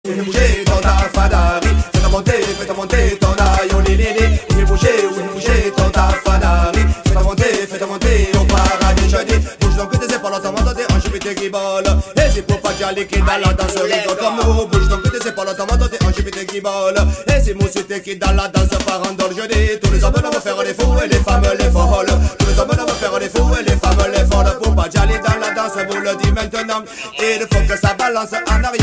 Fais bouger ton tafadari, fais monter ton aïolilili. Fais bouger ton tafadari, fais monter au paradis. Je dis, bouge donc tes épaules, t'entends tes hanches, puis tes guiboles. Et c'est pour pas Jali qui dans la danse rigole comme nous. Bouge donc tes épaules, t'entends tes hanches, puis tes guiboles. Et c'est Moussité qui dans la danse farandole. Je dis, tous les hommes doivent faire les fous et les femmes les folles. Tous les hommes doivent faire les fous et les femmes les folles. Pour pas Jali dans la danse, vous le dis maintenant. Il faut que ça balance en arrière.